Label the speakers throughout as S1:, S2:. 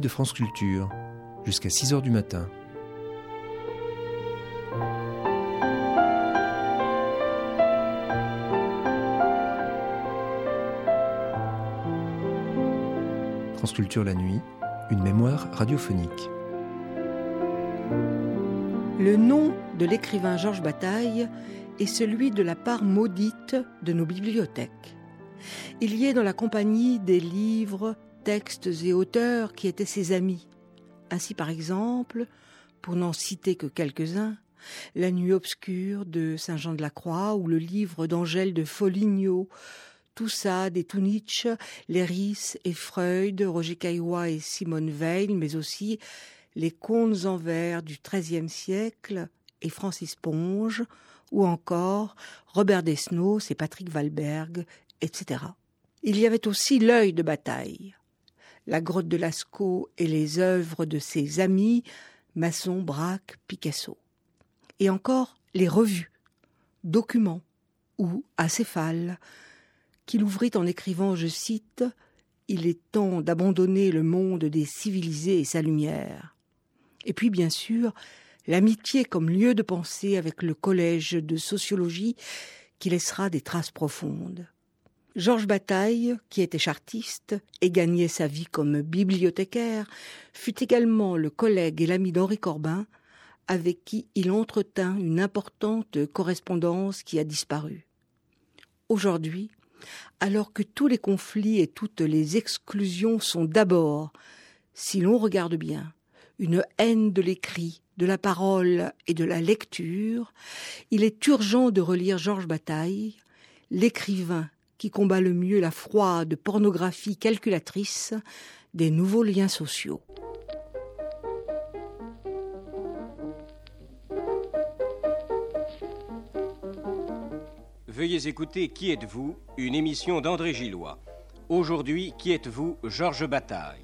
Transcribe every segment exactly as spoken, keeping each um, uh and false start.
S1: de France Culture, jusqu'à six heures du matin. France Culture la nuit, une mémoire radiophonique.
S2: Le nom de l'écrivain Georges Bataille est celui de la part maudite de nos bibliothèques. Il y est dans la compagnie des livres, textes et auteurs qui étaient ses amis. Ainsi, par exemple, pour n'en citer que quelques-uns, La nuit obscure de Saint-Jean-de-la-Croix ou le livre d'Angèle de Foligno, Toussade et Tunitsch, Léris et Freud, Roger Caillois et Simone Weil, mais aussi les contes en vers du treizième siècle et Francis Ponge, ou encore Robert Desnos et Patrick Valberg, et cetera. Il y avait aussi l'œil de Bataille, la grotte de Lascaux et les œuvres de ses amis, Masson, Braque, Picasso. Et encore les revues, documents ou acéphales, qu'il ouvrit en écrivant, je cite, « Il est temps d'abandonner le monde des civilisés et sa lumière ». Et puis, bien sûr, l'amitié comme lieu de pensée avec le collège de sociologie qui laissera des traces profondes. Georges Bataille, qui était chartiste et gagnait sa vie comme bibliothécaire, fut également le collègue et l'ami d'Henri Corbin, avec qui il entretint une importante correspondance qui a disparu. Aujourd'hui, alors que tous les conflits et toutes les exclusions sont d'abord, si l'on regarde bien, une haine de l'écrit, de la parole et de la lecture, il est urgent de relire Georges Bataille, l'écrivain qui combat le mieux la froide pornographie calculatrice des nouveaux liens sociaux.
S3: Veuillez écouter Qui êtes-vous, une émission d'André Gillois. Aujourd'hui, Qui êtes-vous, Georges Bataille.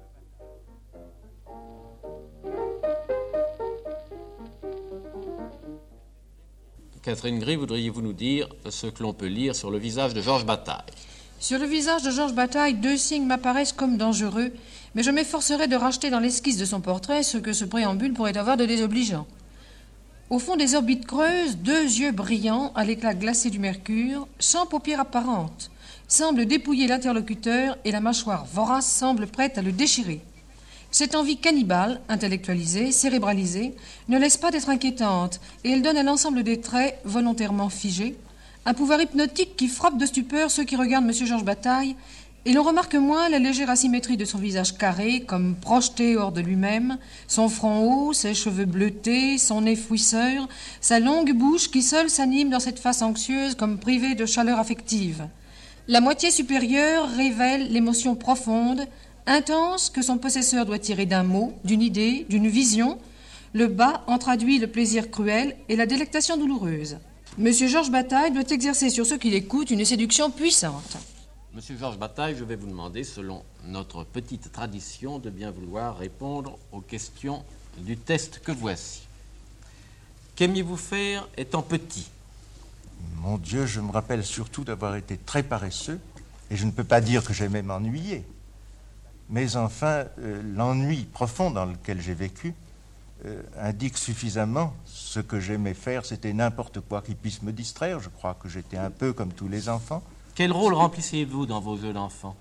S4: Catherine Gris, voudriez-vous nous dire ce que l'on peut lire sur le visage de Georges Bataille?
S5: Sur le visage de Georges Bataille, deux signes m'apparaissent comme dangereux, mais je m'efforcerai de racheter dans l'esquisse de son portrait ce que ce préambule pourrait avoir de désobligeant. Au fond des orbites creuses, deux yeux brillants à l'éclat glacé du mercure, sans paupières apparentes, semblent dépouiller l'interlocuteur et la mâchoire vorace semble prête à le déchirer. Cette envie cannibale, intellectualisée, cérébralisée, ne laisse pas d'être inquiétante et elle donne à l'ensemble des traits, volontairement figés, un pouvoir hypnotique qui frappe de stupeur ceux qui regardent M. Georges Bataille et l'on remarque moins la légère asymétrie de son visage carré, comme projeté hors de lui-même, son front haut, ses cheveux bleutés, son nez fouisseur, sa longue bouche qui seule s'anime dans cette face anxieuse comme privée de chaleur affective. La moitié supérieure révèle l'émotion profonde, intense que son possesseur doit tirer d'un mot, d'une idée, d'une vision. Le bas en traduit le plaisir cruel et la délectation douloureuse. Monsieur Georges Bataille doit exercer sur ceux qui l'écoutent une séduction puissante.
S4: Monsieur Georges Bataille, je vais vous demander, selon notre petite tradition, de bien vouloir répondre aux questions du test que voici. Qu'aimiez-vous faire étant petit?
S6: Mon Dieu, je me rappelle surtout d'avoir été très paresseux, et je ne peux pas dire que j'aimais m'ennuyer. Mais enfin, euh, l'ennui profond dans lequel j'ai vécu euh, indique suffisamment ce que j'aimais faire. C'était n'importe quoi qui puisse me distraire. Je crois que j'étais un peu comme tous les enfants.
S4: Quel rôle remplissiez-vous dans vos jeux d'enfant?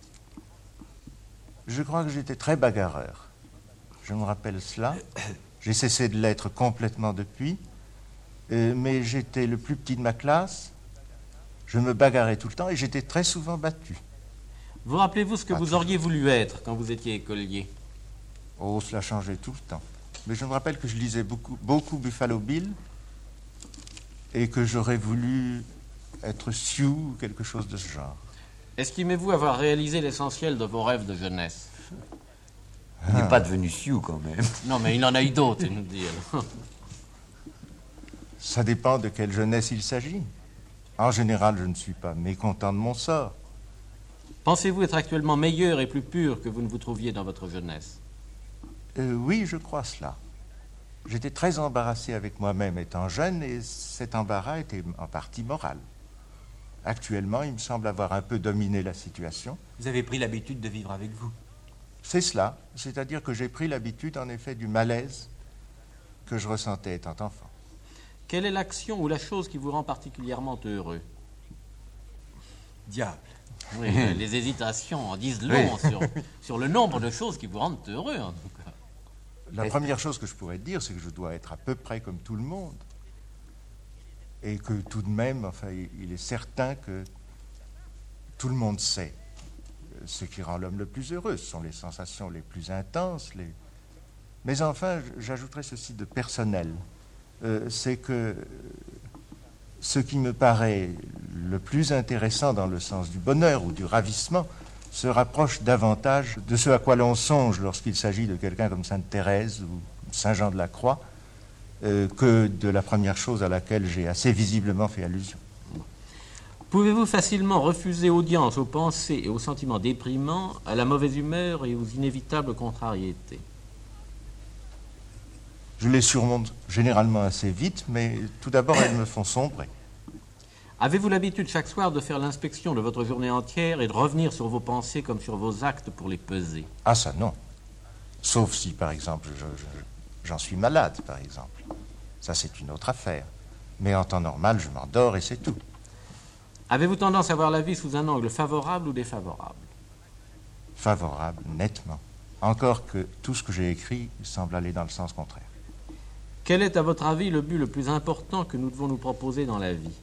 S6: Je crois que j'étais très bagarreur. Je me rappelle cela. J'ai cessé de l'être complètement depuis. Euh, mais j'étais le plus petit de ma classe. Je me bagarrais tout le temps et j'étais très souvent battu.
S4: Vous rappelez-vous ce que
S6: Pas
S4: vous
S6: toujours.
S4: auriez voulu être quand vous étiez écolier?
S6: Oh, cela changeait tout le temps. Mais je me rappelle que je lisais beaucoup, beaucoup Buffalo Bill et que j'aurais voulu être Sioux ou quelque chose de ce genre.
S4: Estimez-vous avoir réalisé l'essentiel de vos rêves de jeunesse?
S7: Il n'est pas devenu Sioux quand même.
S4: Non, mais il en a eu d'autres, il nous dit. alors.
S6: Ça dépend de quelle jeunesse il s'agit. En général, je ne suis pas mécontent de mon sort.
S4: Pensez-vous être actuellement meilleur et plus pur que vous ne vous trouviez dans votre jeunesse?
S6: Euh, oui, je crois cela. J'étais très embarrassé avec moi-même étant jeune et cet embarras était en partie moral. Actuellement, il me semble avoir un peu dominé la situation.
S7: Vous avez pris l'habitude de vivre avec vous.
S6: C'est cela, c'est-à-dire que j'ai pris l'habitude, en effet, du malaise que je ressentais étant enfant.
S4: Quelle est l'action ou la chose qui vous rend particulièrement heureux?
S7: Diable.
S4: Oui, les hésitations en disent long oui. sur, sur le nombre de choses qui vous rendent heureux, en tout cas.
S6: La première chose que je pourrais dire, c'est que je dois être à peu près comme tout le monde. Et que tout de même, enfin, il est certain que tout le monde sait ce qui rend l'homme le plus heureux. Ce sont les sensations les plus intenses. Les... Mais enfin, j'ajouterais ceci de personnel. Euh, c'est que ce qui me paraît le plus intéressant dans le sens du bonheur ou du ravissement se rapproche davantage de ce à quoi l'on songe lorsqu'il s'agit de quelqu'un comme Sainte Thérèse ou Saint Jean de la Croix, euh, que de la première chose à laquelle j'ai assez visiblement fait allusion.
S4: Pouvez-vous facilement refuser audience aux pensées et aux sentiments déprimants, à la mauvaise humeur et aux inévitables contrariétés?
S6: Je les surmonte généralement assez vite, mais tout d'abord, elles me font sombrer.
S4: Avez-vous l'habitude chaque soir de faire l'inspection de votre journée entière et de revenir sur vos pensées comme sur vos actes pour les peser?
S6: Ah ça, non. Sauf si, par exemple, je, je, j'en suis malade, par exemple. Ça, c'est une autre affaire. Mais en temps normal, je m'endors et c'est tout.
S4: Avez-vous tendance à voir la vie sous un angle favorable ou défavorable?
S6: Favorable, nettement. Encore que tout ce que j'ai écrit semble aller dans le sens contraire.
S4: Quel est, à votre avis, le but le plus important que nous devons nous proposer dans la vie?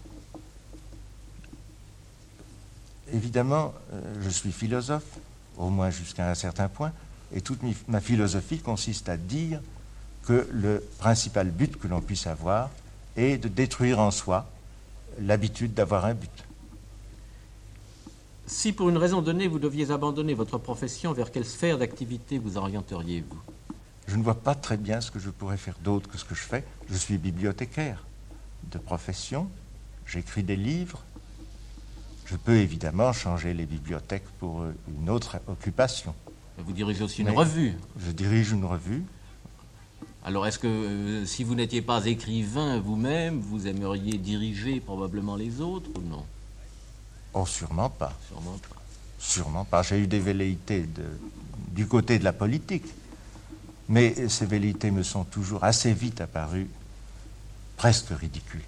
S6: Évidemment, euh, je suis philosophe, au moins jusqu'à un certain point, et toute mi- ma philosophie consiste à dire que le principal but que l'on puisse avoir est de détruire en soi l'habitude d'avoir un but.
S4: Si pour une raison donnée vous deviez abandonner votre profession, vers quelle sphère d'activité vous orienteriez-vous?
S6: Je ne vois pas très bien ce que je pourrais faire d'autre que ce que je fais. Je suis bibliothécaire de profession, j'écris des livres. Je peux évidemment changer les bibliothèques pour une autre occupation.
S4: Vous dirigez aussi une
S6: Mais
S4: revue.
S6: Je dirige une revue.
S4: Alors est-ce que euh, si vous n'étiez pas écrivain vous-même, vous aimeriez diriger probablement les autres ou non?
S6: Oh, sûrement pas.
S4: Sûrement pas.
S6: Sûrement pas. J'ai eu des velléités de, du côté de la politique. Mais ces velléités me sont toujours assez vite apparues presque ridicules.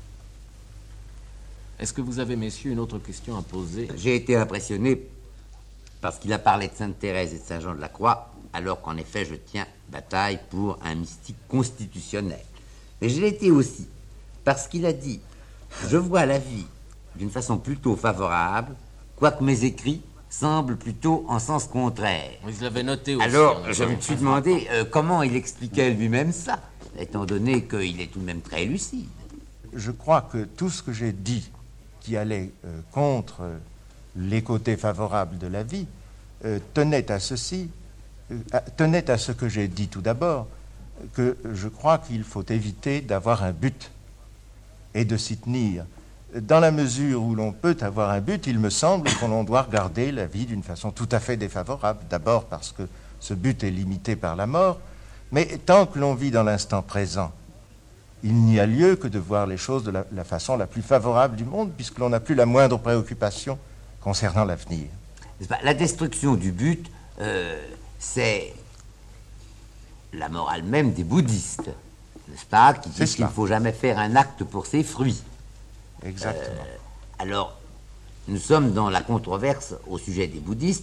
S4: Est-ce que vous avez, messieurs, une autre question à poser?
S7: J'ai été impressionné parce qu'il a parlé de Sainte Thérèse et de Saint Jean de la Croix, alors qu'en effet, je tiens bataille pour un mystique constitutionnel. Mais je l'ai été aussi parce qu'il a dit « Je vois la vie d'une façon plutôt favorable, quoique mes écrits semblent plutôt en sens contraire. »
S4: Oui, je l'avais noté aussi.
S7: Alors, je me suis demandé euh, comment il expliquait lui-même ça, étant donné qu'il est tout de même très lucide.
S6: Je crois que tout ce que j'ai dit qui allait euh, contre euh, les côtés favorables de la vie euh, tenait à ceci, euh, à, tenait à ce que j'ai dit tout d'abord, que je crois qu'il faut éviter d'avoir un but et de s'y tenir. Dans la mesure où l'on peut avoir un but, il me semble qu'on doit regarder la vie d'une façon tout à fait défavorable. D'abord parce que ce but est limité par la mort, mais tant que l'on vit dans l'instant présent, il n'y a lieu que de voir les choses de la, la façon la plus favorable du monde, puisque l'on n'a plus la moindre préoccupation concernant l'avenir.
S7: La destruction du but, euh, c'est la morale même des bouddhistes, n'est-ce pas, qui disent qu'il ne faut jamais faire un acte pour ses fruits.
S6: Exactement.
S7: Euh, alors, nous sommes dans la controverse au sujet des bouddhistes.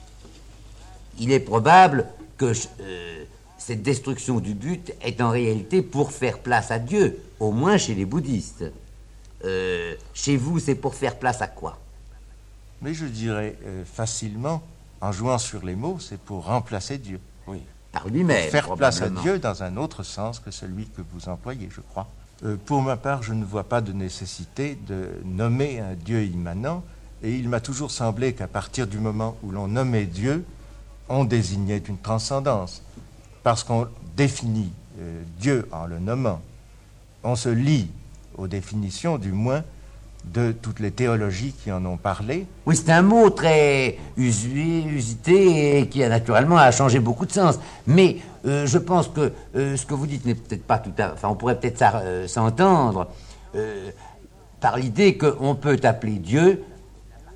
S7: Il est probable que euh, cette destruction du but est en réalité pour faire place à Dieu, au moins chez les bouddhistes. Euh, chez vous, c'est pour faire place à quoi?
S6: Mais je dirais euh, facilement, en jouant sur les mots, c'est pour remplacer Dieu.
S7: Oui, par lui-même.
S6: Faire place à Dieu dans un autre sens que celui que vous employez, je crois. Euh, pour ma part, je ne vois pas de nécessité de nommer un Dieu immanent, et il m'a toujours semblé qu'à partir du moment où l'on nommait Dieu, on désignait une transcendance. Parce qu'on définit euh, Dieu en le nommant, on se lie aux définitions, du moins, de toutes les théologies qui en ont parlé.
S7: Oui, c'est un mot très usué, usité, et qui a naturellement a changé beaucoup de sens. Mais euh, je pense que euh, ce que vous dites n'est peut-être pas tout à... Enfin, on pourrait peut-être euh, s'entendre euh, par l'idée qu'on peut appeler Dieu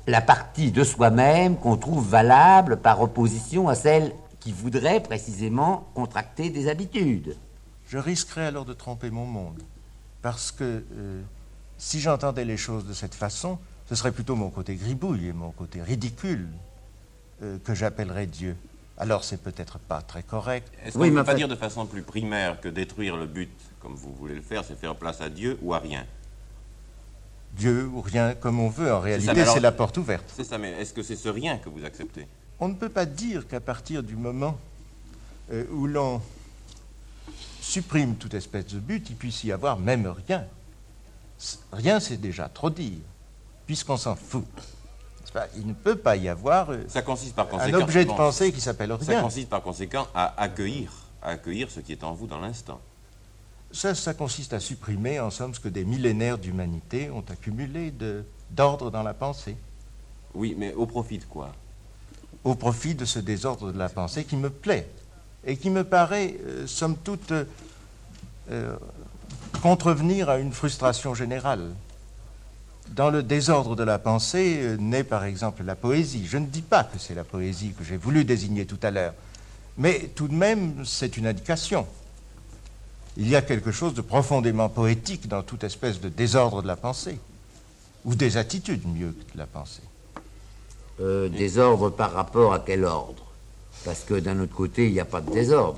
S7: la partie de soi-même qu'on trouve valable par opposition à celle qui voudrait précisément contracter des habitudes.
S6: Je risquerais alors de tromper mon monde, parce que euh, si j'entendais les choses de cette façon, ce serait plutôt mon côté gribouille et mon côté ridicule euh, que j'appellerais Dieu. Alors c'est peut-être pas très correct.
S8: Est-ce qu'on
S7: Oui,
S8: ne
S7: mais
S8: peut pas
S7: enfin-
S8: dire de façon plus primaire que détruire le but, comme vous voulez le faire, c'est faire place à Dieu ou à rien?
S6: Dieu ou rien, comme on veut, en réalité,
S8: mais alors-
S6: c'est la porte ouverte.
S8: C'est ça, mais est-ce que c'est ce rien que vous acceptez?
S6: On ne peut pas dire qu'à partir du moment euh, où l'on supprime toute espèce de but, il puisse y avoir même rien. C- Rien, c'est déjà trop dire, puisqu'on s'en fout. N'est-ce pas? Il ne peut pas y avoir euh,
S8: Ça consiste par
S6: un
S8: conséquent...
S6: objet de
S8: bon,
S6: pensée qui s'appelle
S8: Ça
S6: rien.
S8: consiste par conséquent à accueillir, à accueillir ce qui est en vous dans l'instant.
S6: Ça, ça consiste à supprimer, en somme, ce que des millénaires d'humanité ont accumulé de- d'ordre dans la pensée,
S8: Oui, mais au profit de quoi?
S6: au profit de ce désordre de la pensée qui me plaît et qui me paraît, euh, somme toute, euh, euh, contrevenir à une frustration générale. Dans le désordre de la pensée euh, naît par exemple la poésie. Je ne dis pas que c'est la poésie que j'ai voulu désigner tout à l'heure, mais tout de même c'est une indication. Il y a quelque chose de profondément poétique dans toute espèce de désordre de la pensée, ou des attitudes mieux que de la pensée.
S7: Euh, désordre par rapport à quel ordre? Parce que d'un autre côté, il n'y a pas de désordre.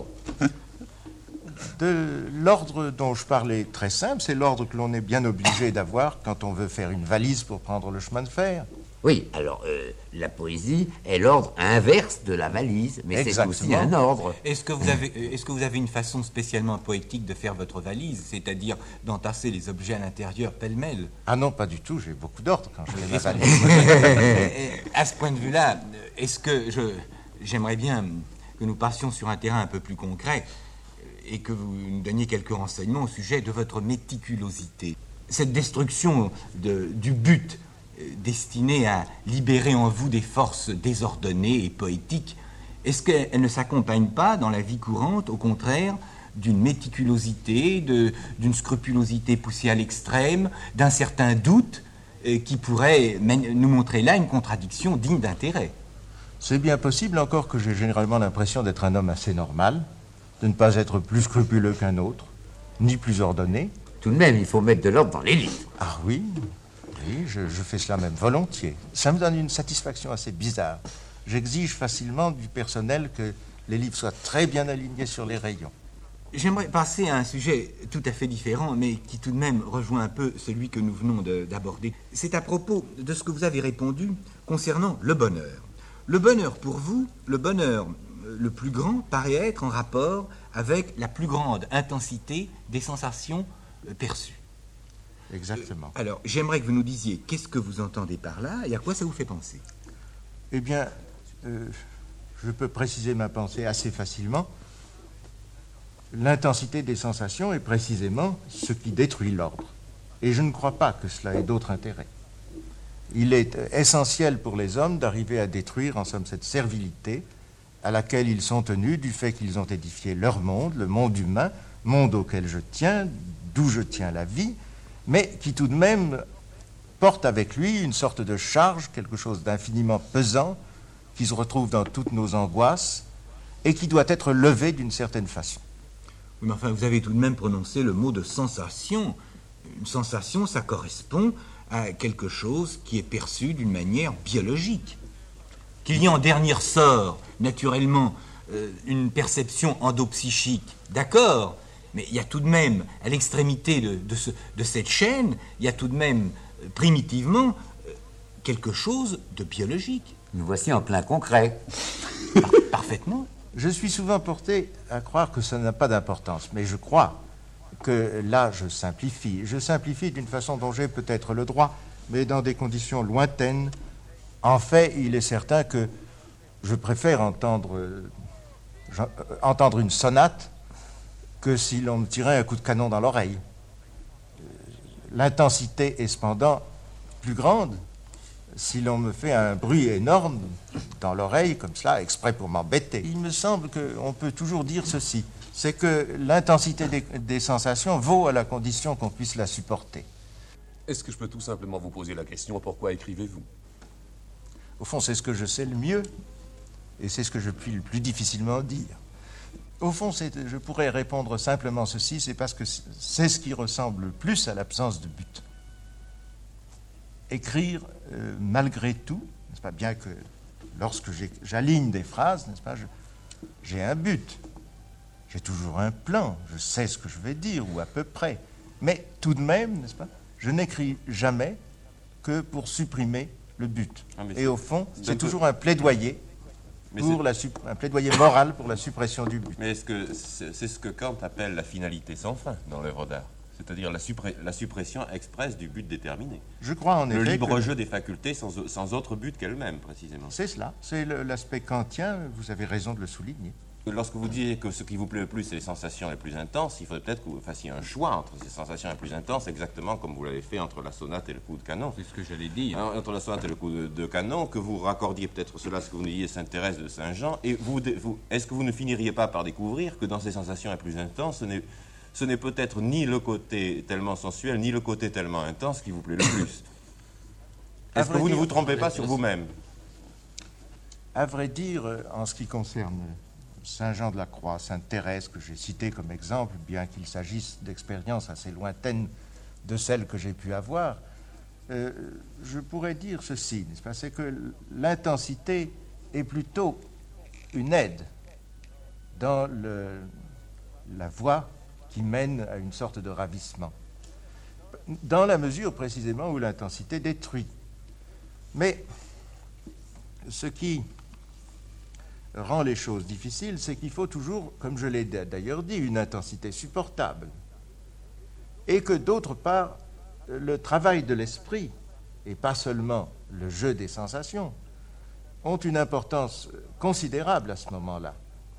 S6: De l'ordre dont je parlais très simple, c'est l'ordre que l'on est bien obligé d'avoir quand on veut faire une valise pour prendre le chemin de fer.
S7: Oui, alors euh, la poésie est l'ordre inverse de la valise, mais c'est
S6: Exactement.
S7: aussi un ordre.
S9: Est-ce que, vous avez, euh, est-ce que vous avez une façon spécialement poétique de faire votre valise, c'est-à-dire d'entasser les objets à l'intérieur pêle-mêle?
S6: Ah non, pas du tout, j'ai beaucoup d'ordre quand je fais ma
S9: Est-ce que-
S6: valise.
S9: Euh, À ce point de vue-là, est-ce que je, j'aimerais bien que nous passions sur un terrain un peu plus concret euh, et que vous nous donniez quelques renseignements au sujet de votre méticulosité. Cette destruction de- du but euh, destiné à libérer en vous des forces désordonnées et poétiques, est-ce qu'elle ne s'accompagne pas dans la vie courante, au contraire, d'une méticulosité, de- d'une scrupulosité poussée à l'extrême, d'un certain doute euh, qui pourrait men- nous montrer là une contradiction digne d'intérêt?
S6: C'est bien possible, encore que j'ai généralement l'impression d'être un homme assez normal, de ne pas être plus scrupuleux qu'un autre, ni plus ordonné.
S7: Tout de même, il faut mettre de l'ordre dans les livres.
S6: Ah oui, oui, je, je fais cela même volontiers. Ça me donne une satisfaction assez bizarre. J'exige facilement du personnel que les livres soient très bien alignés sur les rayons.
S9: J'aimerais passer à un sujet tout à fait différent, mais qui tout de même rejoint un peu celui que nous venons de- d'aborder. C'est à propos de ce que vous avez répondu concernant le bonheur. Le bonheur pour vous, le bonheur euh, le plus grand paraît être en rapport avec la plus grande intensité des sensations euh, perçues.
S6: Exactement.
S9: Alors, j'aimerais que vous nous disiez qu'est-ce que vous entendez par là et à quoi ça vous fait penser.
S6: Eh bien, euh, je peux préciser ma pensée assez facilement. L'intensité des sensations est précisément ce qui détruit l'ordre. Et je ne crois pas que cela ait d'autre intérêt. Il est euh, essentiel pour les hommes d'arriver à détruire, en somme, cette servilité à laquelle ils sont tenus du fait qu'ils ont édifié leur monde, le monde humain, monde auquel je tiens, d'où je tiens la vie, mais qui tout de même porte avec lui une sorte de charge, quelque chose d'infiniment pesant, qui se retrouve dans toutes nos angoisses et qui doit être levé d'une certaine façon.
S9: Oui, mais enfin, vous avez tout de même prononcé le mot de sensation. Une sensation, ça correspond à quelque chose qui est perçu d'une manière biologique. Qu'il y ait en dernier ressort, naturellement, euh, une perception endopsychique, d'accord, mais il y a tout de même, à l'extrémité de, de, ce- de cette chaîne, il y a tout de même, euh, primitivement, euh, quelque chose de biologique.
S7: Nous voici en plein concret.
S9: Par- parfaitement.
S6: Je suis souvent porté à croire que ça n'a pas d'importance, mais je crois que là, je simplifie. Je simplifie d'une façon dont j'ai peut-être le droit, mais dans des conditions lointaines. En fait, il est certain que je préfère entendre, euh, j'en- euh, entendre une sonate que si l'on me tirait un coup de canon dans l'oreille. Euh, L'intensité est cependant plus grande si l'on me fait un bruit énorme dans l'oreille, comme cela, exprès pour m'embêter. Il me semble qu'on peut toujours dire ceci, c'est que l'intensité des, des sensations vaut à la condition qu'on puisse la supporter.
S10: Est-ce que je peux tout simplement vous poser la question, pourquoi écrivez-vous?
S6: Au fond, c'est ce que je sais le mieux, et c'est ce que je puis le plus difficilement dire. Au fond, c'est, je pourrais répondre simplement ceci, c'est parce que c'est ce qui ressemble le plus à l'absence de but. Écrire euh, malgré tout, n'est-ce pas, bien que lorsque j'ai, j'aligne des phrases, n'est-ce pas, je, j'ai un but, j'ai toujours un plan, je sais ce que je vais dire, ou à peu près, mais tout de même, n'est-ce pas, je n'écris jamais que pour supprimer le but. Ah, et au fond, c'est peu... toujours un plaidoyer, pour la sup... un plaidoyer moral pour la suppression du but.
S8: Mais est-ce que c'est, c'est ce que Kant appelle la finalité sans fin dans l'œuvre d'art, c'est-à-dire la, suppré... la suppression expresse du but déterminé?
S6: Je crois en effet.
S8: Le libre
S6: que...
S8: jeu des facultés sans, sans autre but qu'elles-mêmes, précisément.
S6: C'est cela, c'est le, l'aspect kantien, vous avez raison de le souligner.
S8: Lorsque vous dites que ce qui vous plaît le plus, c'est les sensations les plus intenses, il faudrait peut-être que vous fassiez un choix entre ces sensations les plus intenses, exactement comme vous l'avez fait entre la sonate et le coup de canon.
S9: C'est ce que j'allais dire.
S8: Hein, entre la sonate et le coup de, de canon, que vous raccordiez peut-être cela, ce que vous nous disiez, Sainte-Thérèse de Saint-Jean, et vous, vous, est-ce que vous ne finiriez pas par découvrir que dans ces sensations les plus intenses, ce n'est, ce n'est peut-être ni le côté tellement sensuel, ni le côté tellement intense qui vous plaît le plus? Est-ce que vous ne vous trompez pas sur vous-même?
S6: À vrai dire, en ce qui concerne Saint Jean de la Croix, Sainte Thérèse, que j'ai cité comme exemple, bien qu'il s'agisse d'expériences assez lointaines de celles que j'ai pu avoir, euh, je pourrais dire ceci, n'est-ce pas, c'est que l'intensité est plutôt une aide dans le, la voie qui mène à une sorte de ravissement, dans la mesure précisément où l'intensité détruit. Mais ce qui rend les choses difficiles, c'est qu'il faut toujours, comme je l'ai d'ailleurs dit, une intensité supportable. Et que d'autre part, le travail de l'esprit, et pas seulement le jeu des sensations, ont une importance considérable à ce moment-là.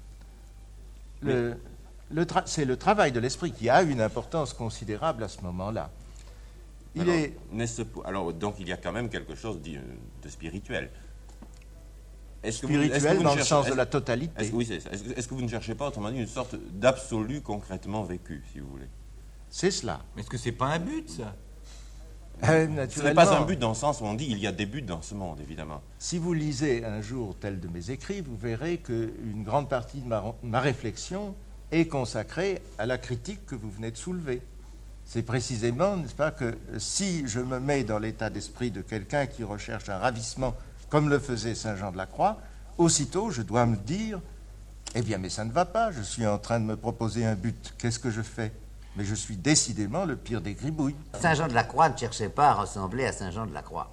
S6: Le, le tra- c'est le travail de l'esprit qui a une importance considérable à ce moment-là. Il
S8: alors,
S6: est...
S8: n'est-ce, alors, donc il y a quand même quelque chose de, de spirituel. Est-ce que
S6: spirituel
S8: vous, est-ce que vous
S6: dans
S8: cherchez,
S6: le sens
S8: est-ce,
S6: de la totalité.
S8: Est-ce, oui, c'est ça. Est-ce, est-ce que vous ne cherchez pas, autrement dit, une sorte d'absolu concrètement vécu, si vous voulez?
S6: C'est cela.
S9: Mais est-ce que c'est pas un but, ça?
S6: Euh,
S8: Ce n'est pas un but dans le sens où on dit il y a des buts dans ce monde, évidemment.
S6: Si vous lisez un jour tel de mes écrits, vous verrez qu'une grande partie de ma, ma réflexion est consacrée à la critique que vous venez de soulever. C'est précisément, n'est-ce pas, que si je me mets dans l'état d'esprit de quelqu'un qui recherche un ravissement, comme le faisait Saint Jean de la Croix, aussitôt je dois me dire, eh bien, mais ça ne va pas, je suis en train de me proposer un but, qu'est-ce que je fais? Mais je suis décidément le pire des gribouilles.
S7: Saint Jean de la Croix ne cherchait pas à ressembler à Saint Jean de la Croix.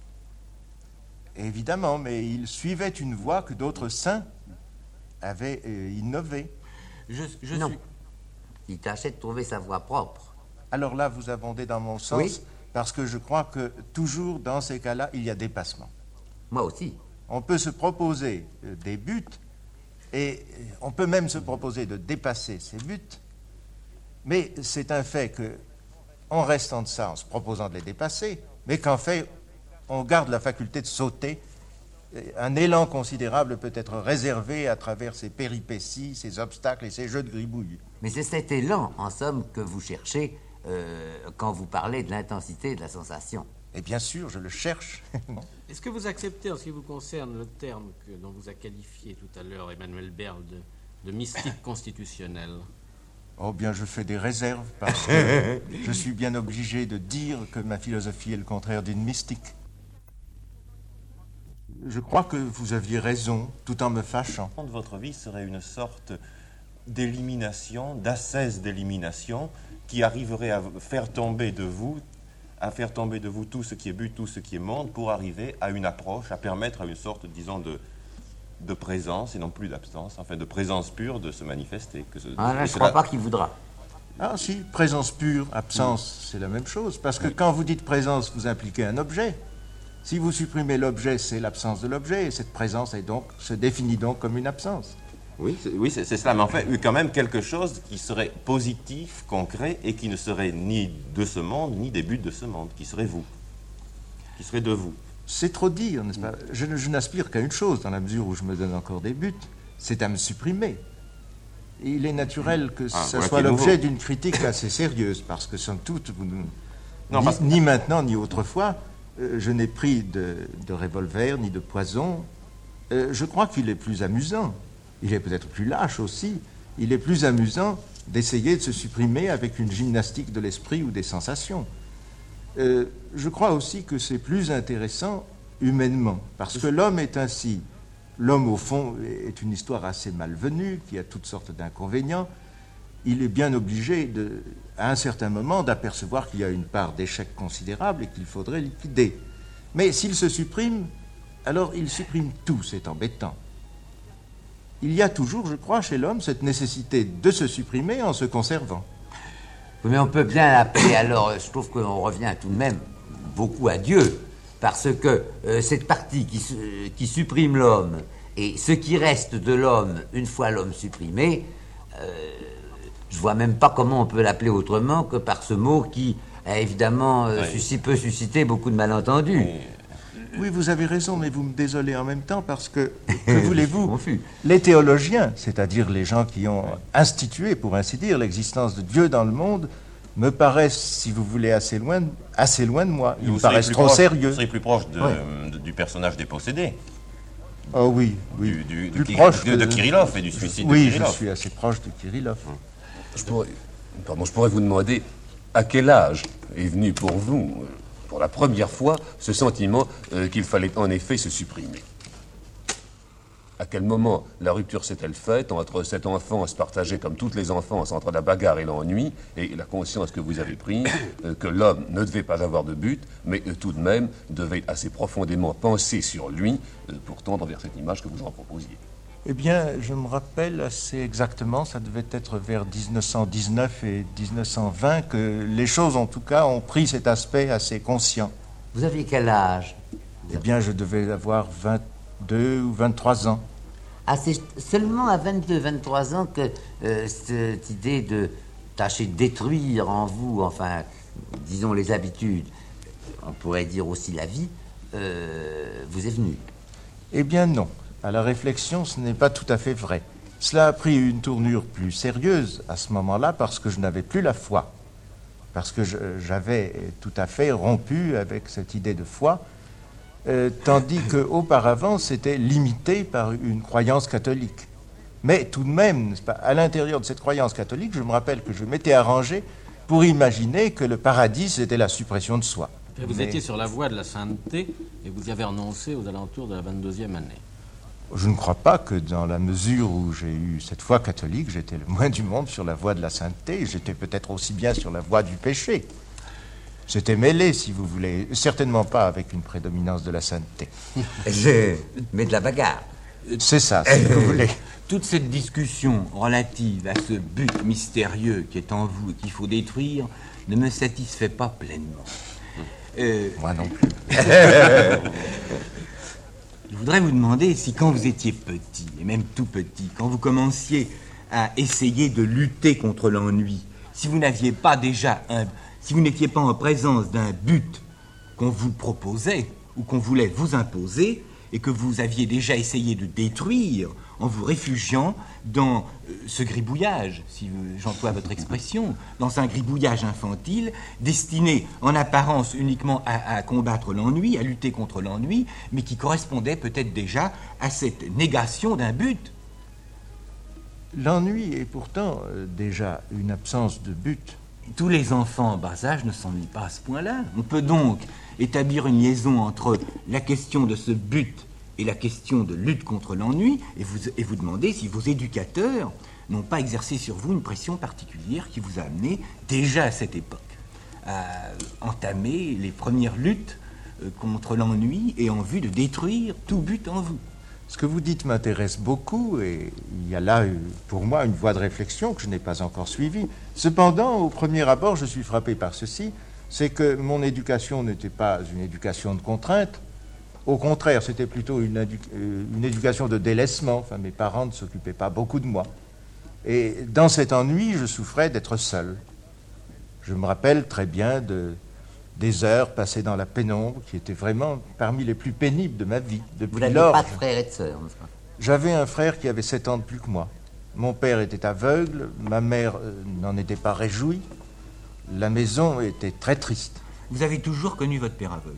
S6: Évidemment, mais il suivait une voie que d'autres saints avaient euh, innové.
S9: Je, je
S7: non,
S9: suis...
S7: il tâchait de trouver sa voie propre.
S6: Alors là, vous abondez dans mon sens,
S7: oui.
S6: Parce que je crois que toujours dans ces cas-là, il y a dépassement.
S7: Moi aussi.
S6: On peut se proposer euh, des buts, et on peut même se proposer de dépasser ces buts, mais c'est un fait qu'en restant de ça, en se proposant de les dépasser, mais qu'en fait, on garde la faculté de sauter. Un élan considérable peut être réservé à travers ces péripéties, ces obstacles et ces jeux de gribouille.
S7: Mais c'est cet élan, en somme, que vous cherchez euh, quand vous parlez de l'intensité de la sensation.
S6: Et bien sûr, je le cherche.
S4: Est-ce que vous acceptez, en ce qui vous concerne, le terme que, dont vous a qualifié tout à l'heure Emmanuel Berle de, de mystique constitutionnel?
S6: Oh bien, je fais des réserves parce que je suis bien obligé de dire que ma philosophie est le contraire d'une mystique. Je crois que vous aviez raison, tout en me fâchant.
S8: Votre vie serait une sorte d'élimination, d'ascèse d'élimination, qui arriverait à faire tomber de vous, à faire tomber de vous tout ce qui est but, tout ce qui est monde, pour arriver à une approche, à permettre à une sorte, disons, de... de présence et non plus d'absence, enfin de présence pure de se manifester. Que ce,
S7: ah, là, je ne crois pas qu'il voudra.
S6: Ah si, présence pure, absence, oui. C'est la même chose. Parce que oui. Quand vous dites présence, vous impliquez un objet. Si vous supprimez l'objet, c'est l'absence de l'objet, et cette présence est donc, se définit donc comme une absence.
S8: Oui, c'est, oui, c'est, c'est cela, mais en fait, quand même quelque chose qui serait positif, concret, et qui ne serait ni de ce monde, ni des buts de ce monde, qui serait vous, qui serait de vous.
S6: C'est trop dire, n'est-ce pas? Je, je n'aspire qu'à une chose, dans la mesure où je me donne encore des buts, c'est à me supprimer. Et il est naturel que ah, ce voilà soit l'objet nouveau. D'une critique assez sérieuse, parce que, somme toute, vous, non, ni, parce... ni maintenant, ni autrefois, euh, je n'ai pris de, de revolver ni de poison. Euh, je crois qu'il est plus amusant, il est peut-être plus lâche aussi, il est plus amusant d'essayer de se supprimer avec une gymnastique de l'esprit ou des sensations. Euh, je crois aussi que c'est plus intéressant humainement, parce que l'homme est ainsi. L'homme, au fond, est une histoire assez malvenue, qui a toutes sortes d'inconvénients. Il est bien obligé, de, à un certain moment, d'apercevoir qu'il y a une part d'échec considérable et qu'il faudrait liquider. Mais s'il se supprime, alors il supprime tout, c'est embêtant. Il y a toujours, je crois, chez l'homme, cette nécessité de se supprimer en se conservant.
S7: Oui, mais on peut bien l'appeler, alors, je trouve qu'on revient tout de même beaucoup à Dieu, parce que euh, cette partie qui, qui supprime l'homme et ce qui reste de l'homme, une fois l'homme supprimé, euh, je vois même pas comment on peut l'appeler autrement que par ce mot qui, a évidemment, euh, oui. suscite, peut susciter beaucoup de malentendus.
S6: Oui. Oui, vous avez raison, mais vous me désolez en même temps parce que, que voulez-vous, les théologiens, c'est-à-dire les gens qui ont institué, pour ainsi dire, l'existence de Dieu dans le monde, me paraissent, si vous voulez, assez loin, assez loin de moi. Ils me paraissent trop
S8: proche,
S6: sérieux.
S8: Vous serez plus proche de,
S6: oui.
S8: de, du personnage dépossédé.
S6: Oh oui, oui.
S8: Du, du,
S6: plus
S8: de,
S6: proche
S8: de, de Kirillov et du suicide
S6: oui,
S8: de Kirillov.
S6: Oui, je suis assez proche de Kirillov.
S10: Je pourrais, pardon, je pourrais vous demander à quel âge est venu pour vous, pour la première fois, ce sentiment euh, qu'il fallait en effet se supprimer. À quel moment la rupture s'est-elle faite entre cet enfance partagée comme toutes les enfances entre la bagarre et l'ennui et la conscience que vous avez prise euh, que l'homme ne devait pas avoir de but, mais euh, tout de même devait assez profondément penser sur lui euh, pour tendre vers cette image que vous en proposiez?
S6: Eh bien, je me rappelle assez exactement, ça devait être vers dix-neuf cent dix-neuf et dix-neuf cent vingt que les choses, en tout cas, ont pris cet aspect assez conscient.
S7: Vous aviez quel âge?
S6: Eh bien, je devais avoir vingt-deux ou vingt-trois ans.
S7: Ah, c'est seulement à vingt-deux, vingt-trois ans que euh, cette idée de tâcher de détruire en vous, enfin, disons les habitudes, on pourrait dire aussi la vie, euh, vous est venue?
S6: Eh bien, non. À la réflexion, ce n'est pas tout à fait vrai. Cela a pris une tournure plus sérieuse à ce moment-là parce que je n'avais plus la foi. Parce que j'avais tout à fait rompu avec cette idée de foi, euh, tandis qu'auparavant, c'était limité par une croyance catholique. Mais tout de même, à l'intérieur de cette croyance catholique, je me rappelle que je m'étais arrangé pour imaginer que le paradis, c'était la suppression de soi.
S4: Et vous Mais... étiez sur la voie de la sainteté et vous y avez renoncé aux alentours de la vingt-deuxième année.
S6: Je ne crois pas que dans la mesure où j'ai eu cette foi catholique, j'étais le moins du monde sur la voie de la sainteté, j'étais peut-être aussi bien sur la voie du péché. J'étais mêlé, si vous voulez, certainement pas avec une prédominance de la sainteté.
S7: Je... Mais de la bagarre.
S6: C'est ça, si vous voulez.
S9: Toute cette discussion relative à ce but mystérieux qui est en vous et qu'il faut détruire ne me satisfait pas pleinement.
S6: Euh... Moi non plus.
S9: Je voudrais vous demander si quand vous étiez petit, et même tout petit, quand vous commenciez à essayer de lutter contre l'ennui, si vous n'aviez pas déjà un... si vous n'étiez pas en présence d'un but qu'on vous proposait ou qu'on voulait vous imposer et que vous aviez déjà essayé de détruire en vous réfugiant dans euh, ce gribouillage, si j'emploie votre expression, dans un gribouillage infantile destiné en apparence uniquement à, à combattre l'ennui, à lutter contre l'ennui, mais qui correspondait peut-être déjà à cette négation d'un but.
S6: L'ennui est pourtant euh, déjà une absence de but.
S9: Tous les enfants en bas âge ne s'ennuient pas à ce point-là. On peut donc établir une liaison entre la question de ce but et la question de lutte contre l'ennui, et vous, et vous demander si vos éducateurs n'ont pas exercé sur vous une pression particulière qui vous a amené, déjà à cette époque, à entamer les premières luttes contre l'ennui et en vue de détruire tout but en vous.
S6: Ce que vous dites m'intéresse beaucoup, et il y a là, pour moi, une voie de réflexion que je n'ai pas encore suivie. Cependant, au premier abord, je suis frappé par ceci, c'est que mon éducation n'était pas une éducation de contrainte. Au contraire, c'était plutôt une, une éducation de délaissement. Enfin, mes parents ne s'occupaient pas beaucoup de moi. Et dans cet ennui, je souffrais d'être seul. Je me rappelle très bien de, des heures passées dans la pénombre, qui étaient vraiment parmi les plus pénibles de ma vie. Depuis
S7: Vous n'aviez
S6: lors,
S7: pas de frères et de sœurs, n'est-ce pas?
S6: J'avais un frère qui avait sept ans de plus que moi. Mon père était aveugle, ma mère euh, n'en était pas réjouie. La maison était très triste.
S9: Vous avez toujours connu votre père aveugle?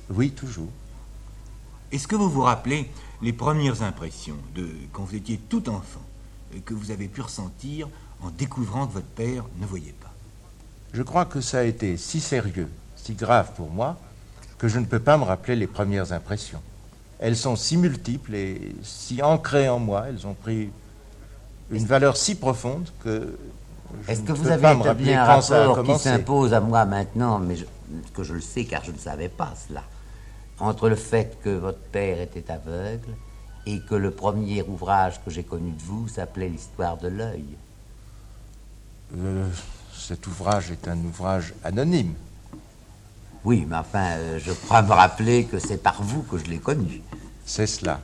S6: Oui, toujours.
S9: Est-ce que vous vous rappelez les premières impressions de quand vous étiez tout enfant, que vous avez pu ressentir en découvrant que votre père ne voyait pas?
S6: Je crois que ça a été si sérieux, si grave pour moi, que je ne peux pas me rappeler les premières impressions. Elles sont si multiples et si ancrées en moi, elles ont pris une valeur si profonde que je
S7: Est-ce
S6: ne
S7: que vous
S6: peux
S7: avez
S6: pas me
S7: établi
S6: rappeler
S7: un
S6: quand ça a
S7: rapport qui
S6: commencé.
S7: s'impose à moi maintenant, mais je- que je le sais car je ne savais pas cela, entre le fait que votre père était aveugle et que le premier ouvrage que j'ai connu de vous s'appelait l'histoire de l'œil?
S6: Euh, cet ouvrage est un ouvrage anonyme.
S7: Oui, mais enfin, euh, je crois me rappeler que c'est par vous que je l'ai connu.
S6: C'est cela.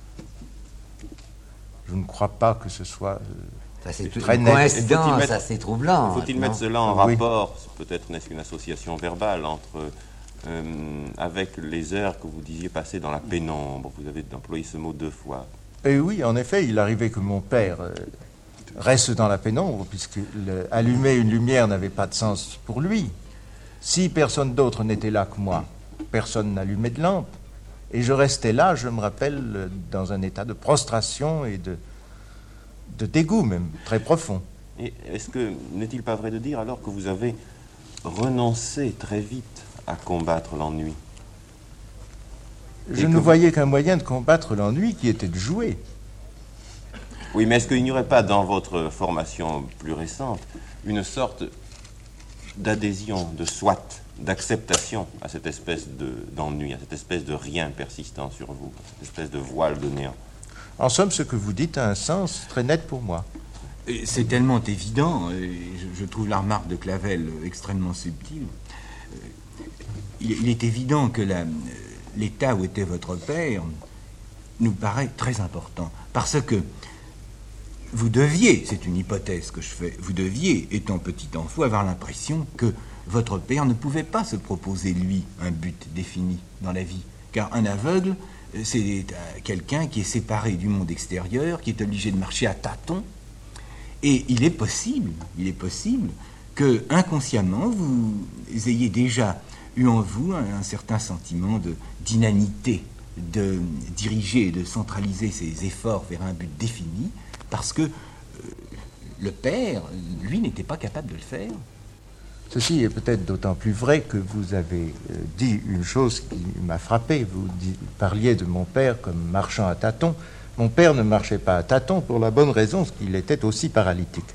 S6: Je ne crois pas que ce soit euh,
S7: Ça, c'est
S6: très
S7: une
S6: net.
S7: coïncidence
S8: Faut-il mettre-
S7: assez troublante.
S8: Faut-il
S7: non
S8: mettre cela en
S6: Oui.
S8: rapport, peut-être n'est-ce qu'une association verbale, entre euh, avec les heures que vous disiez passer dans la pénombre? Vous avez employé ce mot deux fois.
S6: Et oui, en effet, il arrivait que mon père euh, reste dans la pénombre, puisque le- allumer une lumière n'avait pas de sens pour lui. Si personne d'autre n'était là que moi, personne n'allumait de lampe. Et je restais là, je me rappelle, euh, dans un état de prostration et de, de dégoût même, très profond.
S8: Et est-ce que n'est-il pas vrai de dire alors que vous avez renoncé très vite à combattre l'ennui?
S6: Je
S8: Et
S6: ne
S8: que-
S6: voyais qu'un moyen de combattre l'ennui qui était de jouer.
S8: Oui, mais est-ce qu'il n'y aurait pas dans votre formation plus récente une sorte d'adhésion, de soit, d'acceptation à cette espèce de- d'ennui, à cette espèce de rien persistant sur vous, à cette espèce de voile de néant?
S6: En somme, ce que vous dites a un sens très net pour moi.
S9: Et c'est tellement évident, et je, je trouve la remarque de Clavel extrêmement subtile. Euh, Il, il est évident que la- l'état où était votre père nous paraît très important, parce que vous deviez, c'est une hypothèse que je fais, vous deviez, étant petit enfant, avoir l'impression que votre père ne pouvait pas se proposer, lui, un but défini dans la vie. Car un aveugle, c'est euh, quelqu'un qui est séparé du monde extérieur, qui est obligé de marcher à tâtons. Et il est possible, il est possible que inconsciemment vous ayez déjà eu en vous un, un certain sentiment de d'inanité, de diriger, de centraliser ses efforts vers un but défini, parce que euh, le père, lui, n'était pas capable de le faire.
S6: Ceci est peut-être d'autant plus vrai que vous avez euh, dit une chose qui m'a frappé. Vous dit- parliez de mon père comme marchant à tâtons. Mon père ne marchait pas à tâtons pour la bonne raison qu'il était aussi paralytique.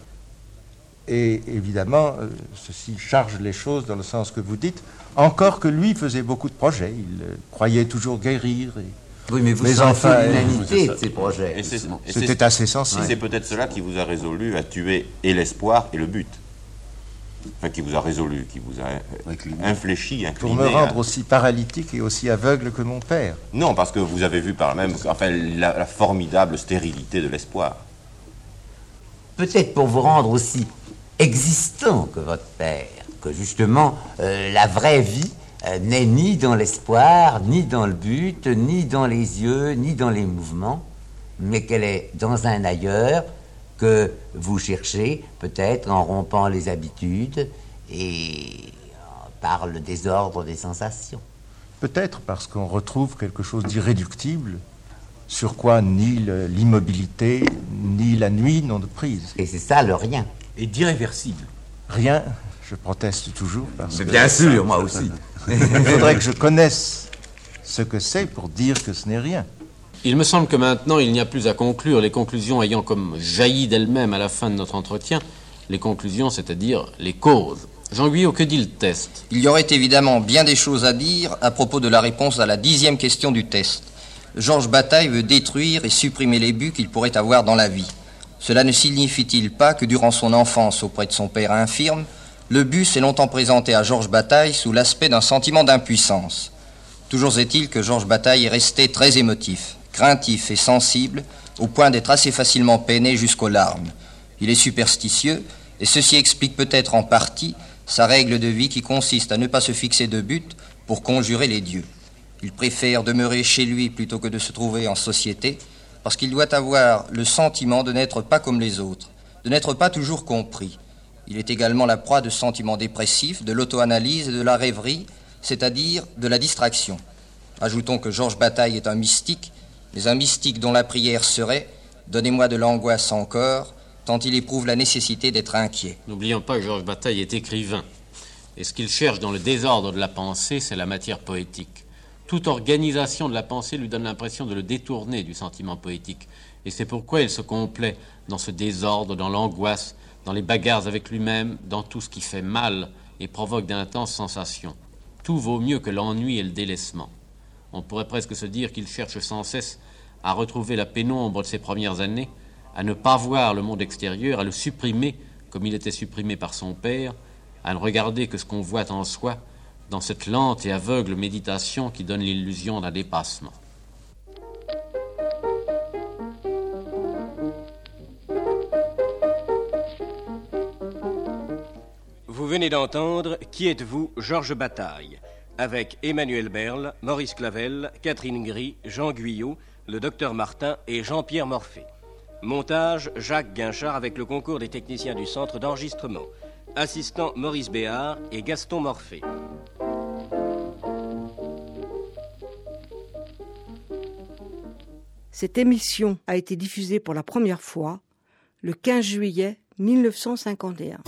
S6: Et évidemment, euh, ceci charge les choses dans le sens que vous dites, encore que lui faisait beaucoup de projets. Il euh, croyait toujours guérir. Et
S7: Oui, mais vous
S6: Mais
S7: sentez
S6: enfin,
S7: l'inanité
S8: euh,
S7: de ces projets.
S8: Et c'est- et c'est-
S6: c'était assez sensible.
S8: C'est peut-être cela qui vous a résolu à tuer et l'espoir et le but. Enfin, qui vous a résolu, qui vous a euh, infléchi, incliné.
S6: Pour me
S8: à-
S6: rendre aussi paralytique et aussi aveugle que mon père.
S8: Non, parce que vous avez vu par là même enfin, la, la formidable stérilité de l'espoir.
S7: Peut-être pour vous rendre aussi existant que votre père, que justement euh, la vraie vie euh, n'est ni dans l'espoir, ni dans le but, ni dans les yeux, ni dans les mouvements, mais qu'elle est dans un ailleurs que vous cherchez peut-être en rompant les habitudes et par le désordre des sensations.
S6: Peut-être parce qu'on retrouve quelque chose d'irréductible, sur quoi ni le- l'immobilité, ni la nuit n'ont de prise.
S7: Et c'est ça le rien.
S9: Et d'irréversible.
S6: Rien, je proteste toujours, parce que
S7: Bien sûr, moi aussi.
S6: il faudrait que je connaisse ce que c'est pour dire que ce n'est rien.
S3: Il me semble que maintenant, il n'y a plus à conclure, les conclusions ayant comme jailli d'elles-mêmes à la fin de notre entretien, les conclusions, c'est-à-dire les causes. Jean Guyot, que dit le test?
S11: Il y aurait évidemment bien des choses à dire à propos de la réponse à la dixième question du test. Georges Bataille veut détruire et supprimer les buts qu'il pourrait avoir dans la vie. Cela ne signifie-t-il pas que durant son enfance auprès de son père infirme, le but s'est longtemps présenté à Georges Bataille sous l'aspect d'un sentiment d'impuissance? Toujours est-il que Georges Bataille est resté très émotif, craintif et sensible, au point d'être assez facilement peiné jusqu'aux larmes. Il est superstitieux, et ceci explique peut-être en partie sa règle de vie qui consiste à ne pas se fixer de but pour conjurer les dieux. Il préfère demeurer chez lui plutôt que de se trouver en société, parce qu'il doit avoir le sentiment de n'être pas comme les autres, de n'être pas toujours compris. Il est également la proie de sentiments dépressifs, de l'auto-analyse et de la rêverie, c'est-à-dire de la distraction. Ajoutons que Georges Bataille est un mystique, mais un mystique dont la prière serait « Donnez-moi de l'angoisse encore », tant il éprouve la nécessité d'être inquiet.
S3: N'oublions pas que Georges Bataille est écrivain. Et ce qu'il cherche dans le désordre de la pensée, c'est la matière poétique. Toute organisation de la pensée lui donne l'impression de le détourner du sentiment poétique. Et c'est pourquoi il se complaît dans ce désordre, dans l'angoisse, dans les bagarres avec lui-même, dans tout ce qui fait mal et provoque d'intenses sensations. Tout vaut mieux que l'ennui et le délaissement. On pourrait presque se dire qu'il cherche sans cesse à retrouver la pénombre de ses premières années, à ne pas voir le monde extérieur, à le supprimer comme il était supprimé par son père, à ne regarder que ce qu'on voit en soi dans cette lente et aveugle méditation qui donne l'illusion d'un dépassement.
S12: Vous venez d'entendre Qui êtes-vous, Georges Bataille, avec Emmanuel Berle, Maurice Clavel, Catherine Gris, Jean Guyot, le docteur Martin et Jean-Pierre Morphée. Montage Jacques Guinchard avec le concours des techniciens du centre d'enregistrement. Assistant Maurice Béard et Gaston Morphée.
S2: Cette émission a été diffusée pour la première fois le quinze juillet mille neuf cent cinquante et un.